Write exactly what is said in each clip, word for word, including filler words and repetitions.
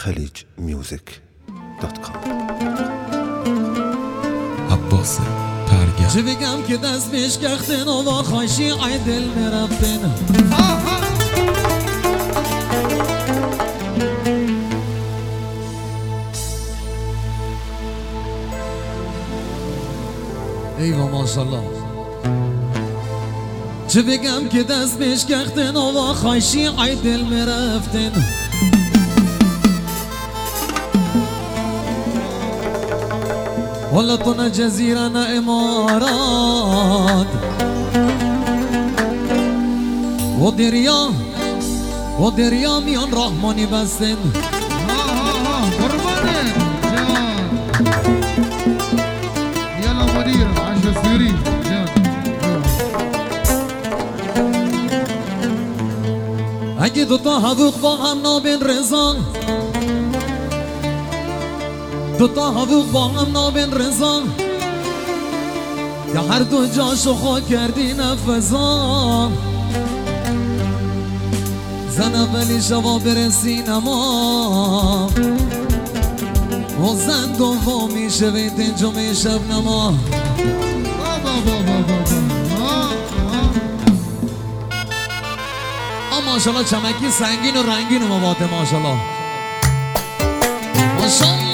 خلیج میوزیک دات کام. عباس پرگم چه بگم که دست بشکختن و با خواهشی ای دل نرفتن. ایوا ماشالله. چه بگم که دست بشکختن و با خواهشی ای دل نرفتن. ولا طنا جزيرة نا إمارات ودريا ودريا ميان رحماني بسن. ها ها ها قربانه جان يلا مدير عاش السوري جان. اگه دوتا حقوق با هم نابین رضا، دوتا حقوق با هم نابین رضا، یا هر دو جاشو خاک کردی نفذا. زن اولی شبا بره سینما و زن دومی شوید جمعه شب نما. ماشالله چمکی سنگین و رنگین و مواده ماشالله ماشالله.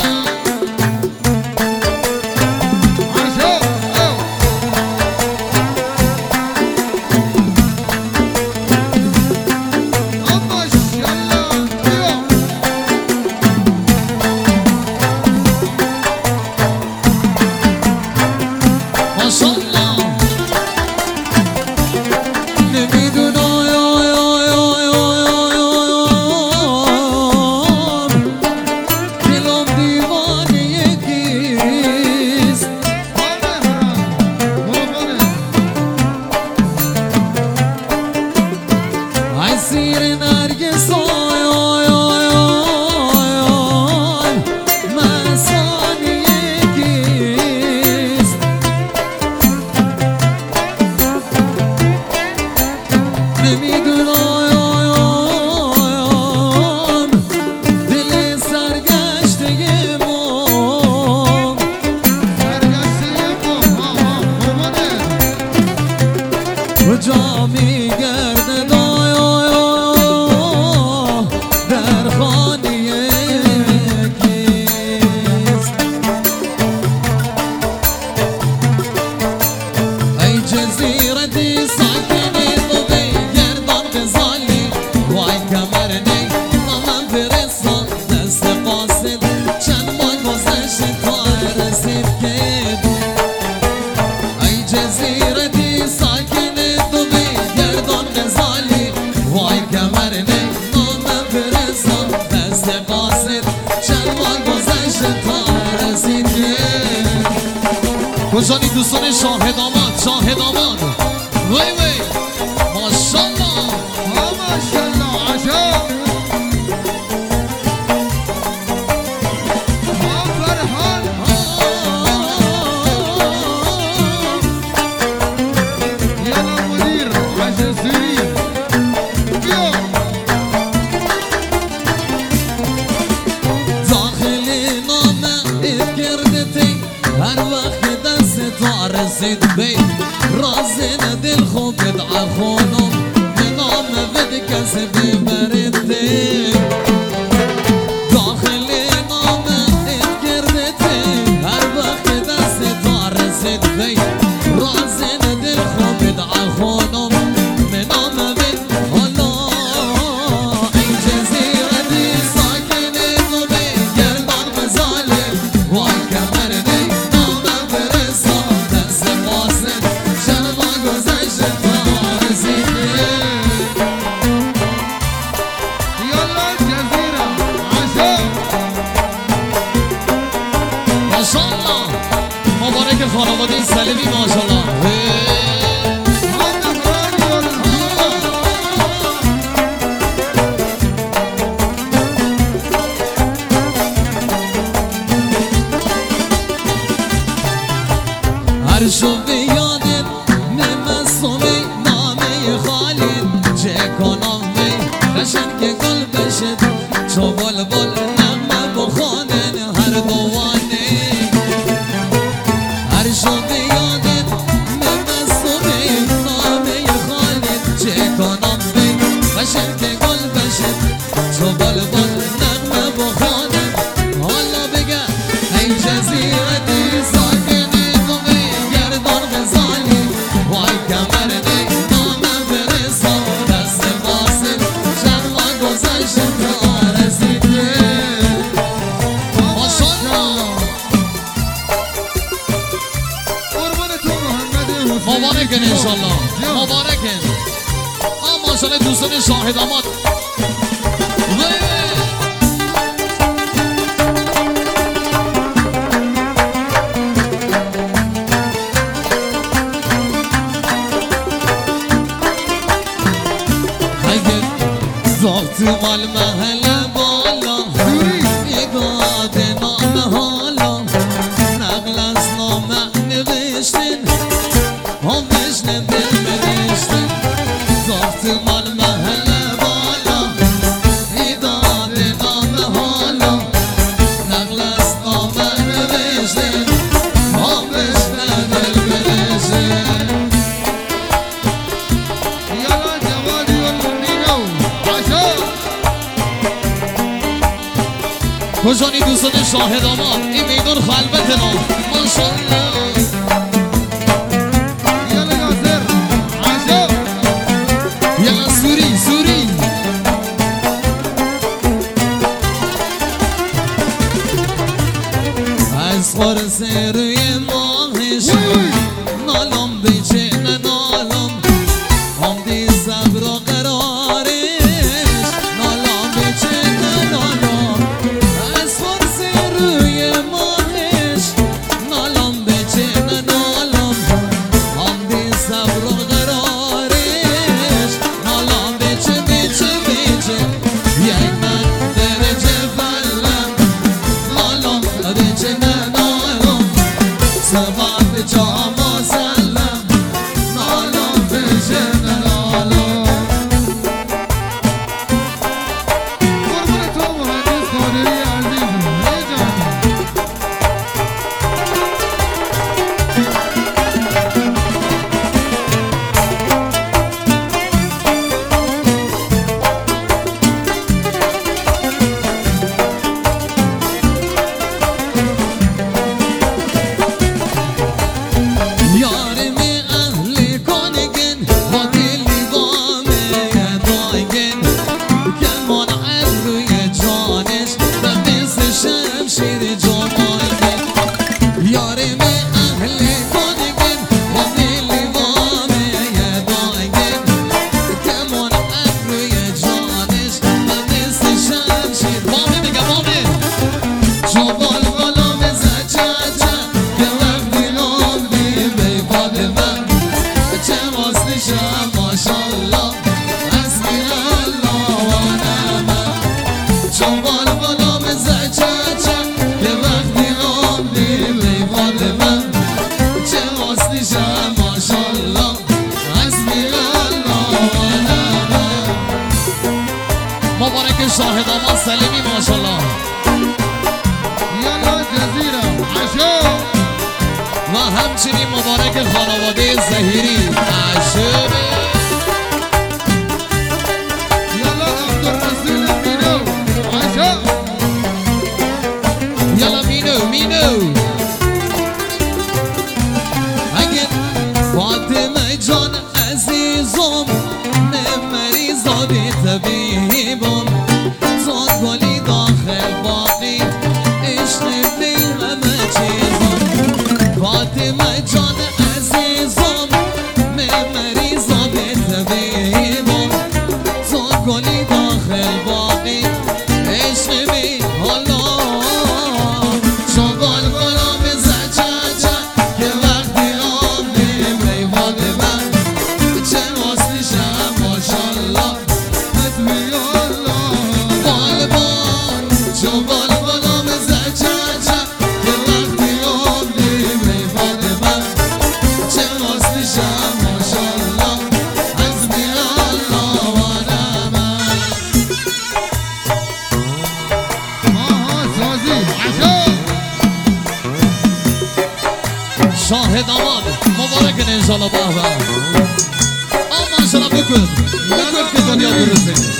کجانی دوستان شاهد آمد شاهد آمد وی وی ماشالله ها ماشالله عجب. ها فرحان يلا مدير عاش السوري داخل نامه افکردتی هر وقت رسید بی رازن دل خوب بدع خونم نام ود کسی ببرده. داخل نام افکردتی هر وقت دست تا رسید بی رازن دل خوب بدع خونم نام ود حالا این جزیره دی ساکن تو بی گردان بزاله وای کمر دی خانواده سلیمی ماشالله. هر شو بیادت ممسومی نامه خالد چه کنم می قشنگ گل بشد چو بل بل نم خانن هر دوانه هر شده یادت ممستونه نامه خالد چه کنم بی بشر که گل بشر تو بل بل نغمه بخانه حالا بگه ای جزیرتی ساکنی دومی گردان غزالی وای کمر نی نامه برسا دست باسد شرما گذشت تا رسیده ماشالله قربان تو محمد حسین مبارکن انشالله مبارکن آه ماشالله دوستان شاهد آماد زاغت مال محل بالا ایگاد نام حالا نقل از نام نوشتن هم بشنه دل بنشتن زاغت مال محل بالا ایگاد نام حالا نقل از نام نوشتن هم بشنه دل بنشتن یالا جوادی و مینو عاشق کجانی دوستان شاهد آماد این میدون خلبت ما ماشالله یالا ناصر عاشق یلا سوری سوری از خورس روی ماهش نالم بیچه نالم هم دی صبر و قرارش نالم بیچه نالم از خورس روی ماهش نالم بیچه نالم هم دی صبر و قرارش نالم بیچه بیچه بیچه یک من درجه فلم نالم بیچه نالم سبب جام و سلم نالم بیچه نالم قربان تو مهندس قادری عزیز ای جان یارم اهل کنگن با دلی وامه دایگن کمان ابروی جانش و مثل شمشیر جمالگن یارم اهل کنگن با دلی وامه دایگن کمان ابروی جانش و مثل شمشیر وامه میگم وامه جوال بالا بزن چچا که وقتی عمری بیفاد من چه واسطشم ماشالله حسبی الله و نعمه جوال بالا بزن چچا که وقتی عمری بیفاد من چه واسطشم ماشالله حسبی الله و نعمه مبارک شاهد آمد سلیمی ماشالله یالا جزیره عاشق و همچنین مبارک خانواده زهیری عاشق یالا عبدالرسول مینو عاشق یلا مینو مینو اگر فاطمه جان عزیزم مریضا بی طبیبم تو گلی داخل باقی عشق بی همه چیزم فاطمه جان عزیزم مریضا بی طبیبم تو گلی داخل باقی عشق بی حالا شغال بالا بزن چچا که وقتی عمری بیواد من چه واسطشم ماشالله حسبی الله بال بال شغال بالا بزن چچا که وقتی عمری بیواد من چه واسطشم ماشالله حسبی الله و نعمه آها سازی شاهد آماد مبارک انشالله بابا آما انشالله بکن بکن که دنیا درسته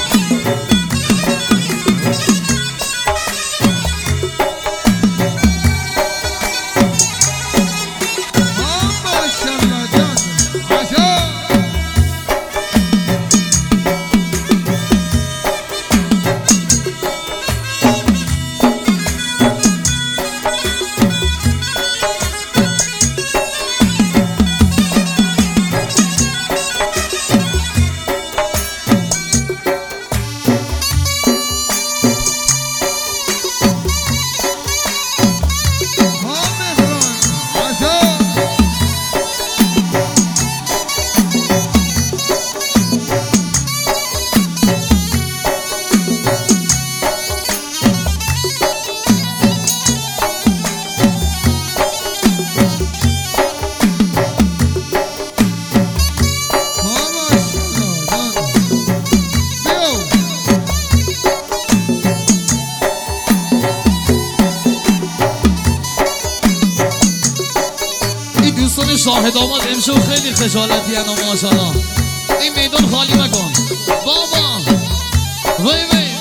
شاهد آمد امشو خیلی خجالتی انا ماشاءالله این میدون خالی مکن بابا وی وی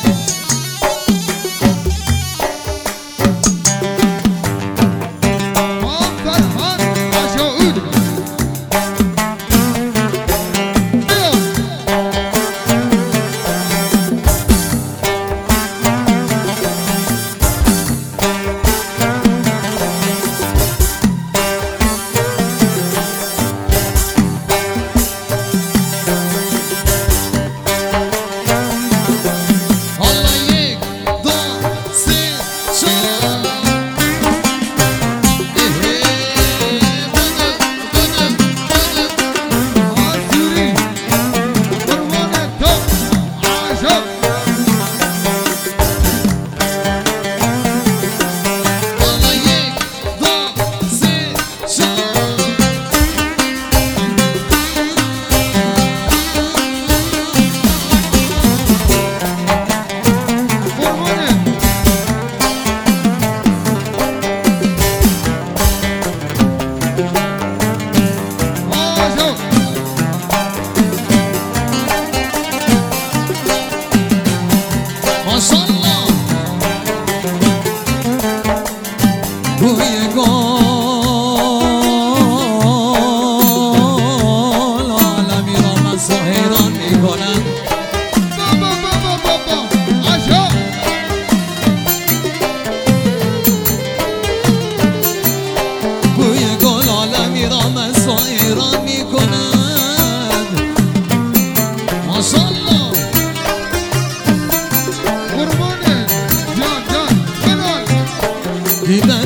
دیدن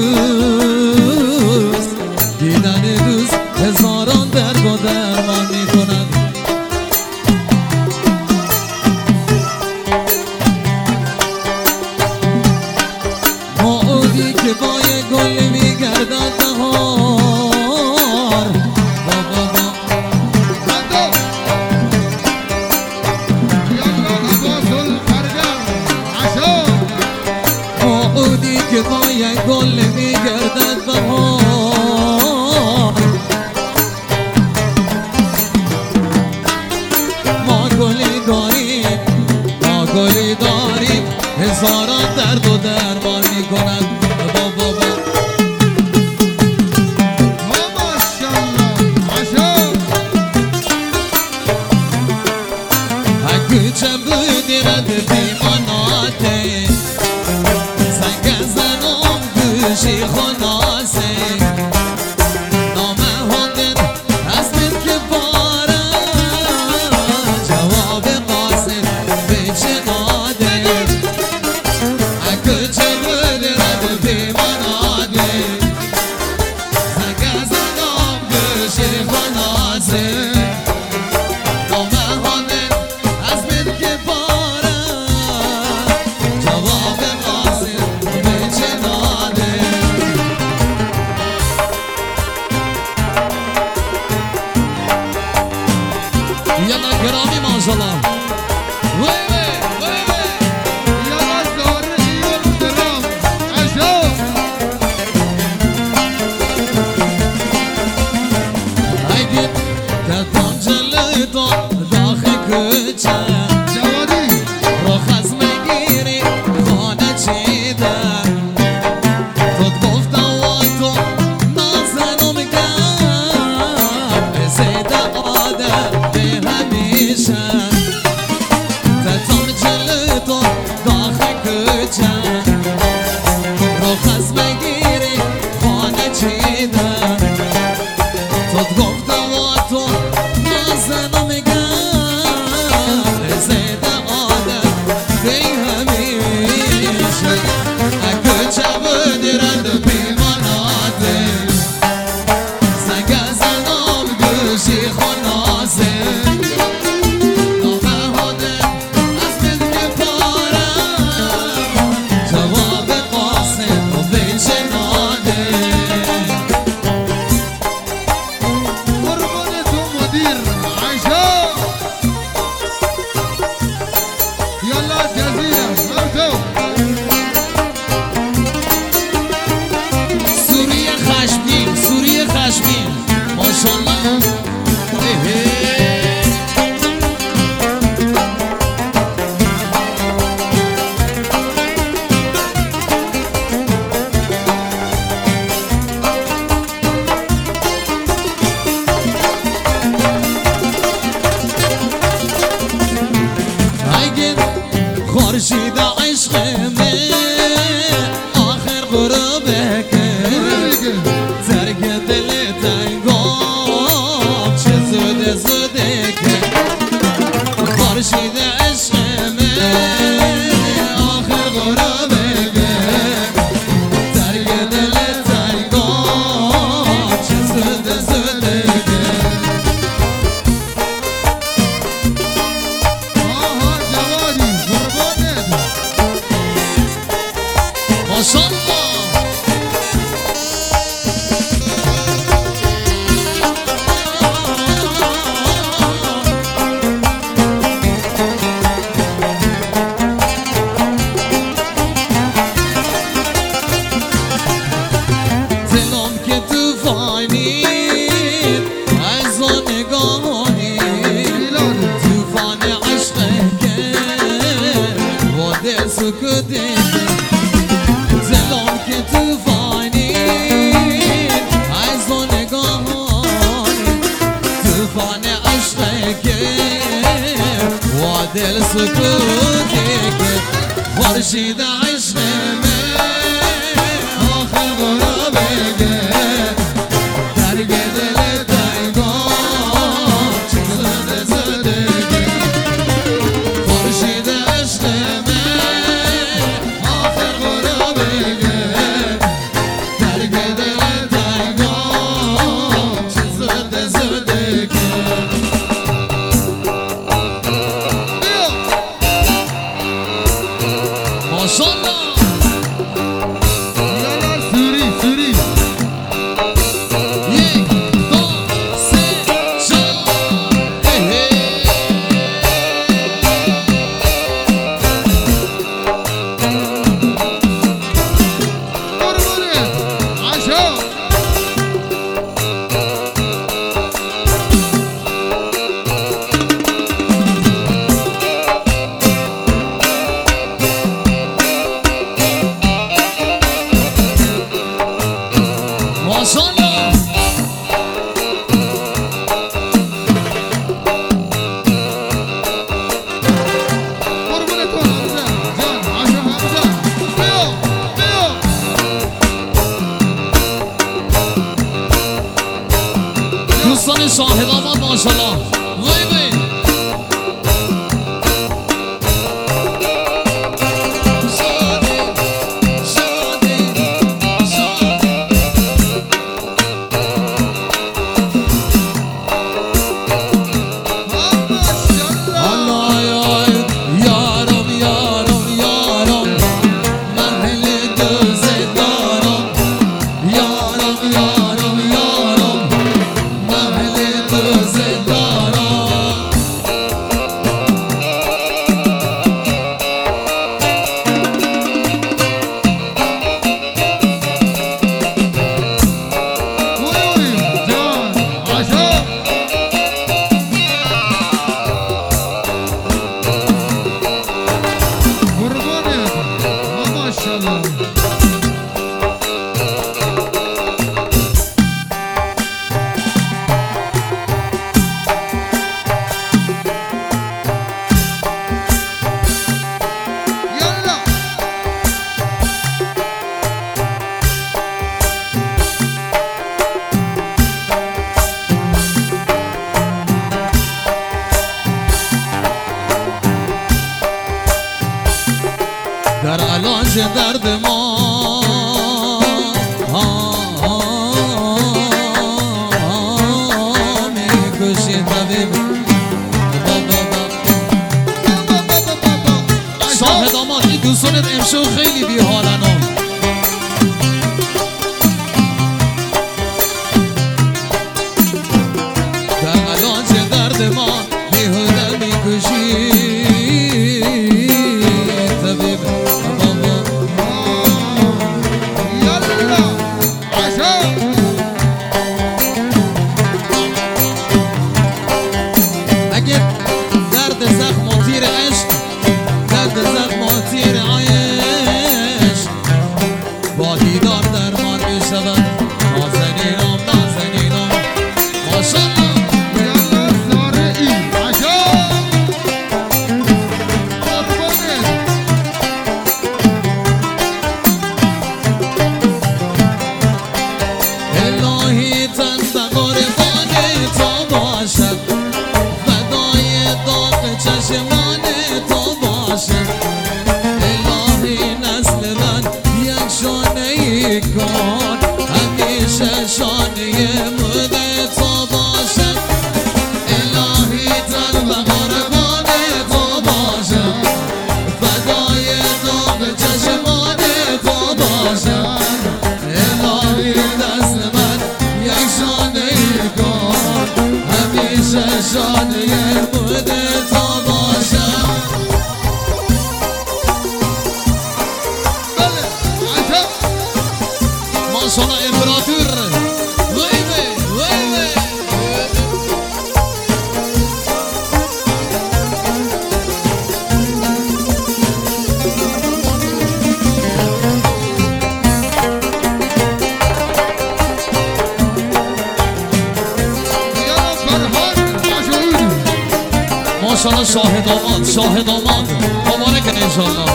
دوست دیدن دوست هزاران درد و درمان می کند معودی که با یک گل می گردد بهار بابا با معودی که با یک گل می گردد بهار ما گلی داریم ما گلی داریم هزاران درد و درمان می کند بابا با حقی چه بودی رد بیماناته سنگ زنم گوشی خناسه نامه هندن هستید که باره جواب قاسم به چه ناده حقی چه بودی رد چند رخص بگیری خانه چیدن تو گفتم و تو نازنو میگم رزیده آدم بی همیشه اگه چه بودیرند پیماناته سگه زنم گوشی خونازه خورشید عشق من آخر غروبه که ترک دل تنگام چه زوده زوده که خورشید عشق من آخر غروبه که ترک دل تنگام چه زوده زوده که زلم که توفانی از و نگاهانی توفان عشقه که و دل سکوتی که خورشید عشق من آخر غروبه که درگ دل تنگان چه زده زده که خورشید عشق من دوستان شاهد آباد ماشاءالله وای وای علاج درد ما میکشی طبیب شاه داماد این دوستانت امشو خیلی بیحالن ها در علاج درد ما بیهوده میکشی طبیب اگه درد زخم و تیر عشق درد زخم و تیر عشق با دیدار درمان می شود نازنینم نازنینم ماشاءالله الهی تن به قربان تو باشد فدای داغ چشمان تو باشد الهی نسل من یک شانه ای کن همیشه شانه مد تو باشد الهی تن به قربان تو باشد فدای داغ چشمان تو باشد الهی نسل من یک شانه ای کن همیشه شانه مد تو باشد ماشاءالله امپراتور ویوه ویوه ماشاءالله شاه داماد شاه داماد مبارکن انشاءالله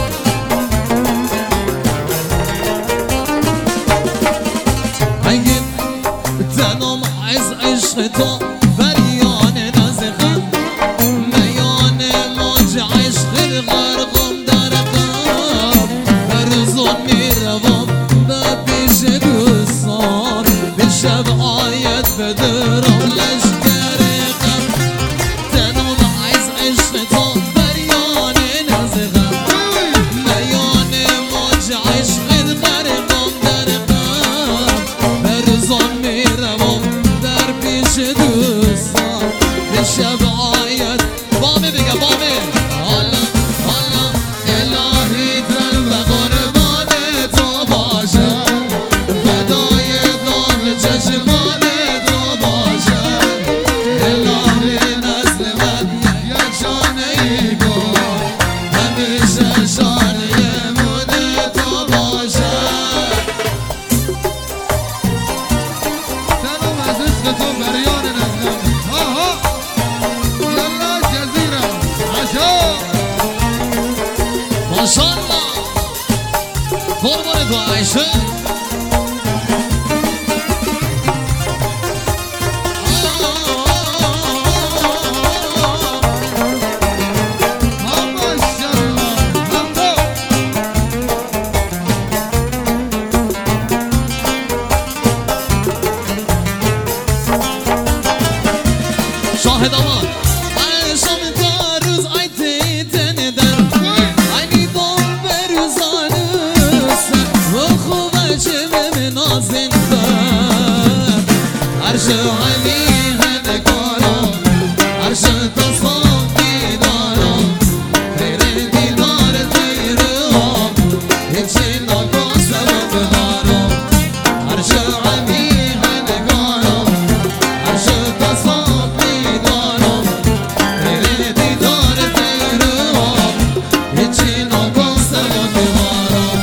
اگه تنم از عشق تو بریان نزخم میان موج عشق غرقم در غم برزون میروم به پیش دوستان به شب آید بدرم لشکر غم تنم از عشق تو بریان نزخم میان موج عشق غرقم در غم برزون میروم در پیش دوستان به شب آید بامه بگه بامه حالا حالا الهی دل و قربان تو باشد فدای داغ چشمان تو باشد الهی نسل من یک شانه ای کن همیشه شانه مد تو باشد سلام از عشق تو بریان نزدم ها ها یلا جزیره عشا ماشاءالله قربان تو عایشه ها ماشالله همو شاه داماد عشم تا روز آیتی تن در عینی بام بروزانوس و خوبه چه من نازن بر عرش علی هنگارم عرش تصام دیدارم خیر دیدار تیرم هیچی نکاسم بدارم عرش علی هنگارم عرش تصام دیدارم خیر دیدار تیرم هیچی نکاسم بدارم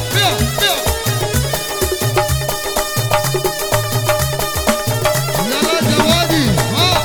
بیا بیا یلا جوادی ها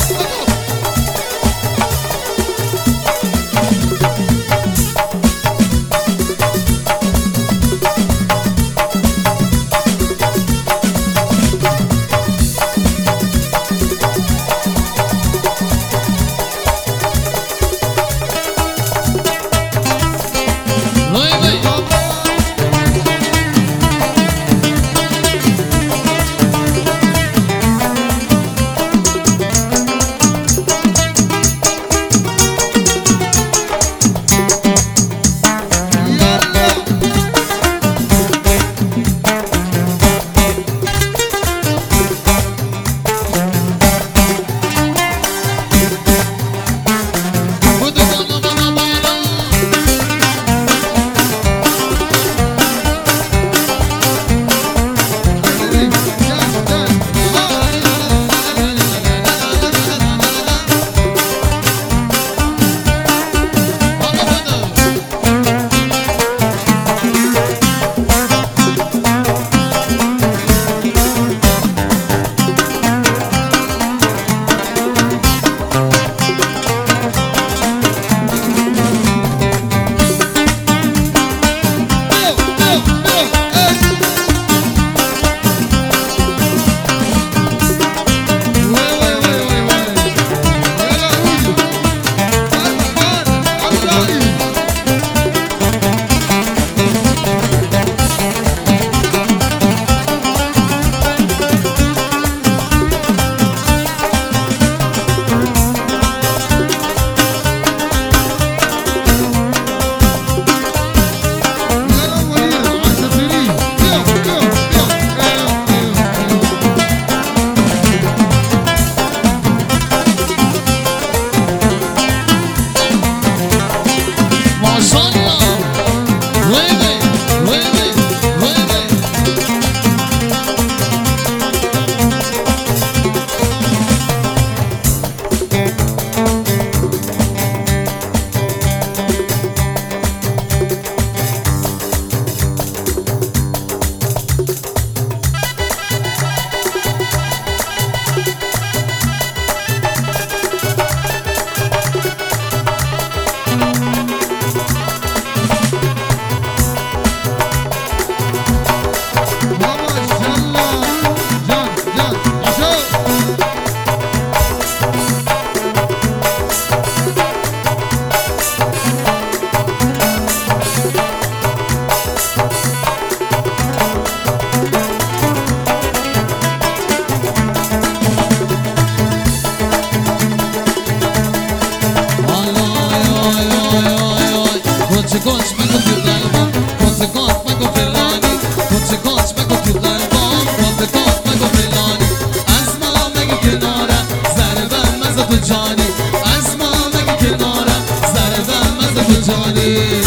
جانی از ما مگه کنارم ذره دم از تو جانی